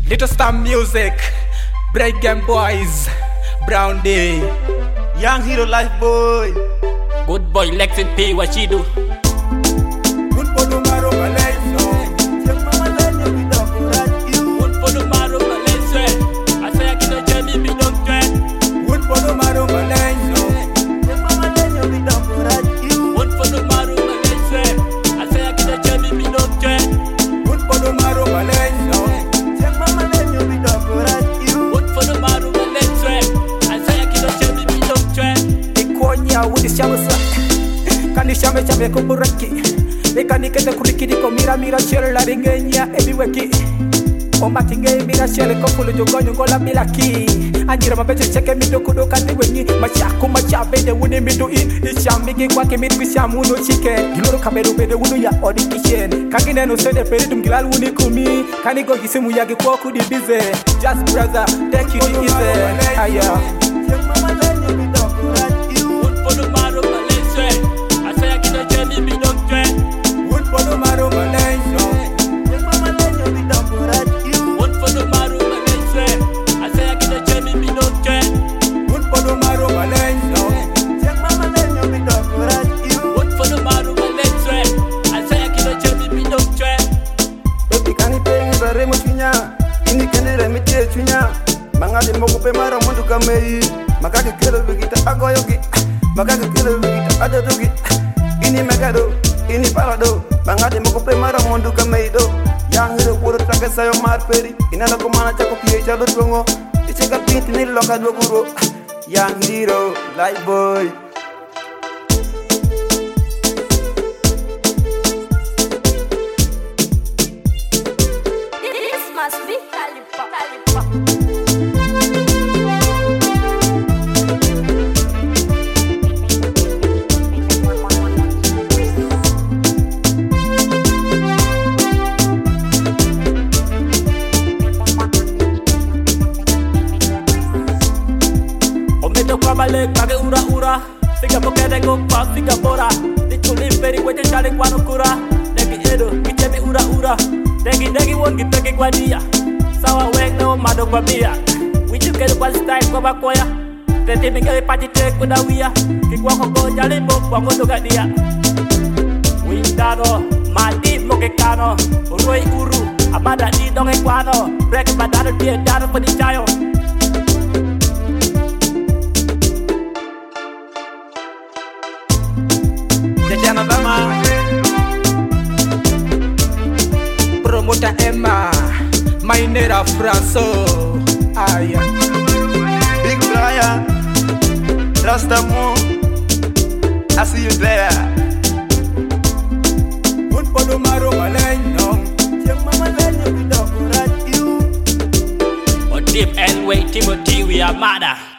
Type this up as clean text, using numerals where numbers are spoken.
Little Star Music, Break Game Boys, Brown Day, Young Hero Life Boy, Good boy Lexin P, what she do? Good for the Maro Malaysia. Check Mama Lenya, we don't correct you. Good for the Maro Malaysia. I say I can't tell me, don't care. Good for the Maro Malaysia. Check Mama Lenya, we don't correct you. Good for the Maro Malaysia. I say I can't tell me, don't care. Good for the Maro Malaysia. Check Mama Lenya, we don't correct you. Good for the Maro Malaysia. I say I can't tell me, don't care. Ikonya wudi shamasa, kani shame shame kuburaki. Ekani kete kurikidi ko mira shele la ringenya ebiweki. O matinge mira shele ko fulu jogonyo ngola milaki. Anjira mabeje cheke mido kudoka niwenyi. Mashaku machabe de wuni mido in. Ishamigi kwa ke midu shamu no chike. Giloro kameru bede wunu ya odi kishen. Kagine no sede peri dum gilal wuni kumi. Kani go gisimu yagi kwa kudi bize. Just brother, take it easy. Aya. Check Mama Lenya, we don't correct you. Good for the Maro Malaysia. I say I can't tell me, don't care. Good for the Maro Malaysia. Check Mama Lenya, we don't correct you. Good for the Maro Malaysia. I say I can't tell me, don't care. Good for the Maro Malaysia. Check Mama Lenya, we don't correct you. Good for the Maro Malaysia. I say I can't tell me, don't care. Baby kani pe ngibare mo chunya. Ini kenere mitie chunya. Mangade mogo pe mara mundu kamei. Makake kelo bigita agoyogi. Makake kelo bigita adodogi. Ini megado, ini parado. Mangade mogo pe mara mundu kamei do. Young Hero puro trake sayo marperi. Inala kumana chako pie chalo tongo. Icheka pinti ni loka dwoguro. Young Hero Life Boy. This must be Calipa. Ometo kwa male kage ura Siga pokede go pa siga bora Dichu limperi kweche chale kwa nukura Degi edo kichemi ura Degi wongi peke kwa dia Sawa wek no mado kwa bia Wichu kedo kwa style kwa bakoya Tete mingele pati te kuda wia Kikwa koko jale mo kwa ngoto gadia Windano Mati moke kano Uroi uru Amada di donge kwano Break badano die dano for the chayo Jajana Bama, Promoter Emma, Mainera Franco. Aya. Big Brian, Rasta Moon, I see you there. Good for the Maro Malaysia. Check Mama Lenya, we don't correct you. Or Deep Elway Timothy we are mother